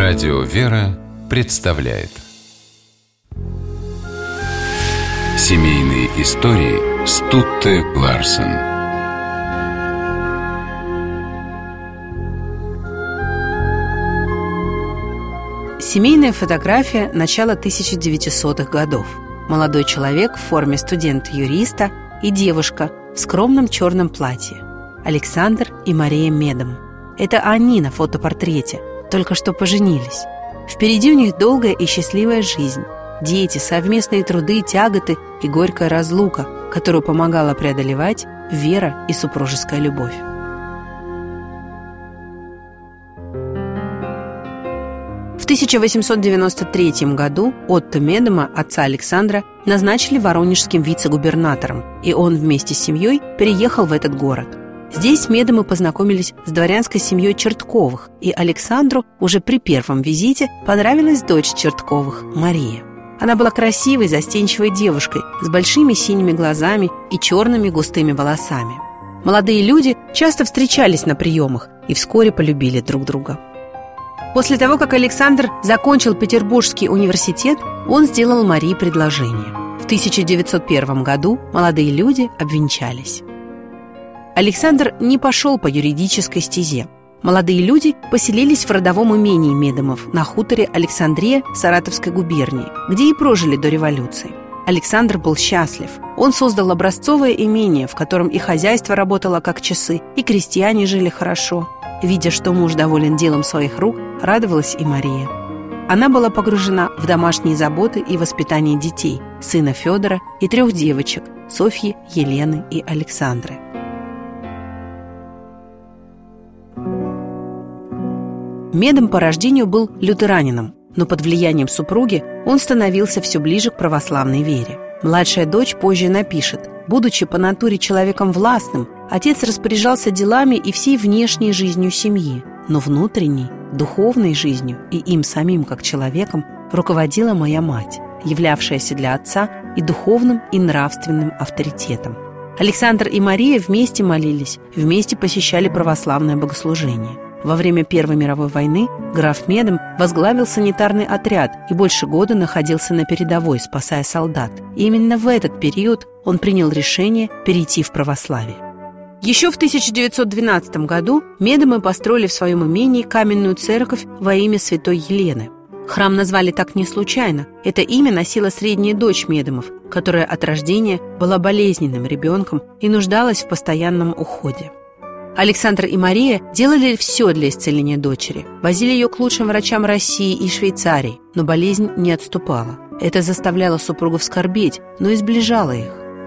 Радио «Вера» представляет семейные истории Стутте Ларсен. Семейная фотография начала 1900-х годов. Молодой человек в форме студента-юриста и девушка в скромном черном платье. Александр и Мария Медем. Это они на фотопортрете, только что поженились. Впереди у них долгая и счастливая жизнь. Дети, совместные труды, тяготы и горькая разлука, которую помогала преодолевать вера и супружеская любовь. В 1893 году Отто Медема, отца Александра, назначили воронежским вице-губернатором, и он вместе с семьей переехал в этот город. Здесь Медемы познакомились с дворянской семьей Чертковых, и Александру уже при первом визите понравилась дочь Чертковых, Мария. Она была красивой, застенчивой девушкой с большими синими глазами и черными густыми волосами. Молодые люди часто встречались на приемах и вскоре полюбили друг друга. После того, как Александр закончил Петербургский университет, он сделал Марии предложение. В 1901 году молодые люди обвенчались. Александр не пошел по юридической стезе. Молодые люди поселились в родовом имении Медемов на хуторе Александрия Саратовской губернии, где и прожили до революции. Александр был счастлив. Он создал образцовое имение, в котором и хозяйство работало как часы, и крестьяне жили хорошо. Видя, что муж доволен делом своих рук, радовалась и Мария. Она была погружена в домашние заботы и воспитание детей, сына Федора и 3 девочек – Софьи, Елены и Александры. Медем по рождению был лютеранином, но под влиянием супруги он становился все ближе к православной вере. Младшая дочь позже напишет: будучи по натуре человеком властным, отец распоряжался делами и всей внешней жизнью семьи, но внутренней, духовной жизнью и им самим как человеком руководила моя мать, являвшаяся для отца и духовным, и нравственным авторитетом. Александр и Мария вместе молились, вместе посещали православное богослужение. Во время Первой мировой войны граф Медем возглавил санитарный отряд и больше года находился на передовой, спасая солдат. И именно в этот период он принял решение перейти в православие. Еще в 1912 году Медемы построили в своем имении каменную церковь во имя святой Елены. Храм назвали так не случайно. Это имя носила средняя дочь Медемов, которая от рождения была болезненным ребенком и нуждалась в постоянном уходе. Александр и Мария делали все для исцеления дочери. Возили ее к лучшим врачам России и Швейцарии, но болезнь не отступала. Это заставляло супругов скорбеть, но и сближало их.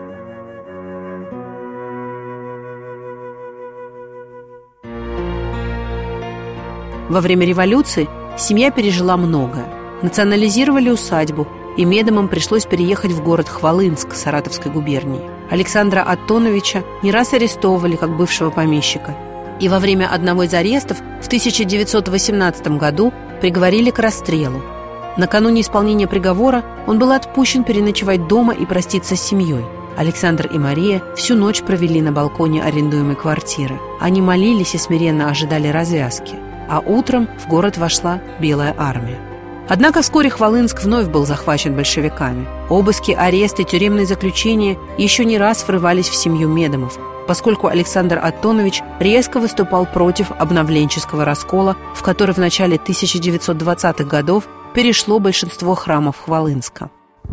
Во время революции семья пережила многое. Национализировали усадьбу, и Медемам пришлось переехать в город Хвалынск Саратовской губернии. Александра Аттоновича не раз арестовывали как бывшего помещика. И во время одного из арестов в 1918 году приговорили к расстрелу. Накануне исполнения приговора он был отпущен переночевать дома и проститься с семьей. Александр и Мария всю ночь провели на балконе арендуемой квартиры. Они молились и смиренно ожидали развязки. А утром в город вошла Белая армия. Однако вскоре Хвалынск вновь был захвачен большевиками. Обыски, аресты, тюремные заключения еще не раз врывались в семью Медемов, поскольку Александр Аттонович резко выступал против обновленческого раскола, в который в начале 1920-х годов перешло большинство храмов Хвалынска.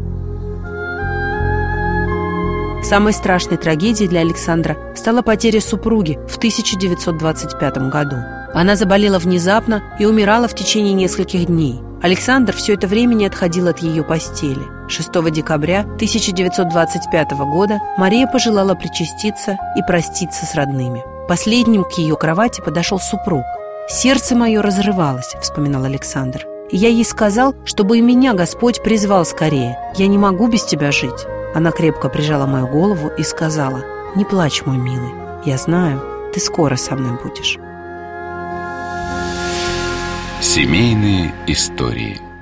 Самой страшной трагедией для Александра стала потеря супруги в 1925 году. Она заболела внезапно и умирала в течение нескольких дней. Александр все это время не отходил от ее постели. 6 декабря 1925 года Мария пожелала причаститься и проститься с родными. Последним к ее кровати подошел супруг. «Сердце мое разрывалось», — вспоминал Александр. «И я ей сказал, чтобы и меня Господь призвал скорее. Я не могу без тебя жить». Она крепко прижала мою голову и сказала: «Не плачь, мой милый. Я знаю, ты скоро со мной будешь». Семейные истории.